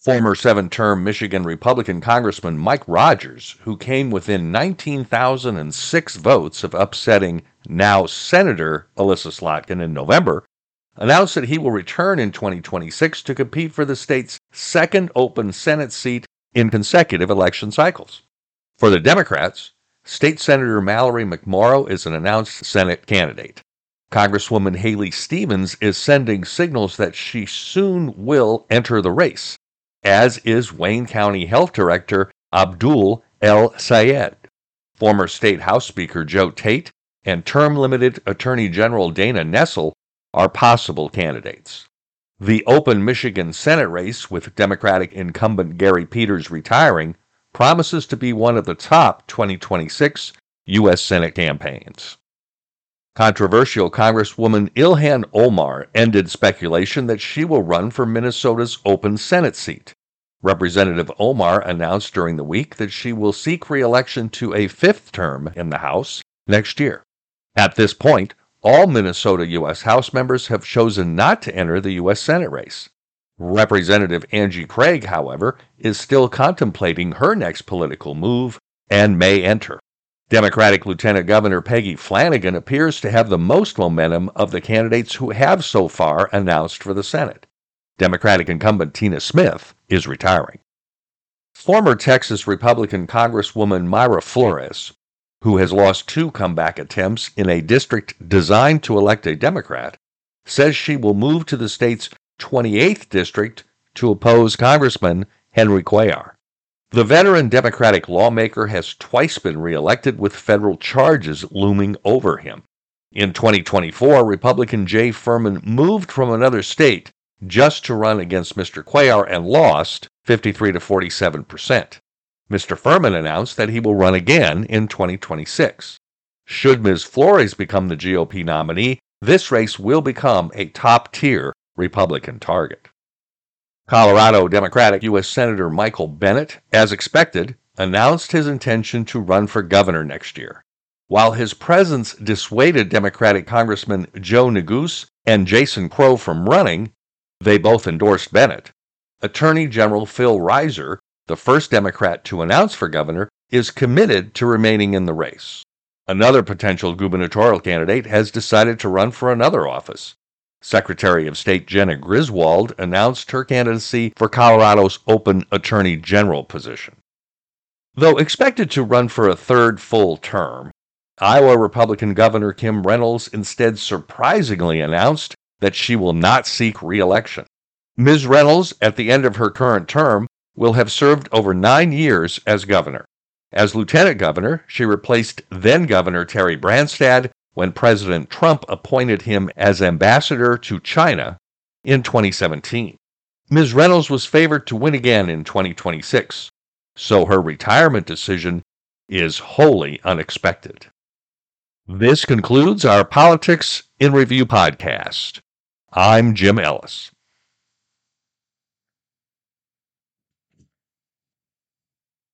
Former seven-term Michigan Republican Congressman Mike Rogers, who came within 19,006 votes of upsetting now Senator Elissa Slotkin in November, announced that he will return in 2026 to compete for the state's second open Senate seat in consecutive election cycles. For the Democrats, State Senator Mallory McMorrow is an announced Senate candidate. Congresswoman Haley Stevens is sending signals that she soon will enter the race, as is Wayne County Health Director Abdul El Sayed. Former State House Speaker Joe Tate and term-limited Attorney General Dana Nessel are possible candidates. The open Michigan Senate race, with Democratic incumbent Gary Peters retiring, promises to be one of the top 2026 U.S. Senate campaigns. Controversial Congresswoman Ilhan Omar ended speculation that she will run for Minnesota's open Senate seat. Representative Omar announced during the week that she will seek re-election to a fifth term in the House next year. At this point, all Minnesota U.S. House members have chosen not to enter the U.S. Senate race. Representative Angie Craig, however, is still contemplating her next political move and may enter. Democratic Lieutenant Governor Peggy Flanagan appears to have the most momentum of the candidates who have so far announced for the Senate. Democratic incumbent Tina Smith is retiring. Former Texas Republican Congresswoman Mayra Flores, who has lost two comeback attempts in a district designed to elect a Democrat, says she will move to the state's 28th district to oppose Congressman Henry Cuellar. The veteran Democratic lawmaker has twice been reelected with federal charges looming over him. In 2024, Republican Jay Furman moved from another state just to run against Mr. Cuellar and lost 53 to 47%. Mr. Furman announced that he will run again in 2026. Should Ms. Flores become the GOP nominee, this race will become a top-tier Republican target. Colorado Democratic U.S. Senator Michael Bennet, as expected, announced his intention to run for governor next year. While his presence dissuaded Democratic Congressman Joe Neguse and Jason Crow from running, they both endorsed Bennet. Attorney General Phil Reiser, the first Democrat to announce for governor, is committed to remaining in the race. Another potential gubernatorial candidate has decided to run for another office. Secretary of State Jenna Griswold announced her candidacy for Colorado's open Attorney General position. Though expected to run for a third full term, Iowa Republican Governor Kim Reynolds instead surprisingly announced that she will not seek re-election. Ms. Reynolds, at the end of her current term, will have served over 9 years as governor. As lieutenant governor, she replaced then-Governor Terry Branstad when President Trump appointed him as ambassador to China in 2017. Ms. Reynolds was favored to win again in 2026, so her retirement decision is wholly unexpected. This concludes our Politics in Review podcast. I'm Jim Ellis.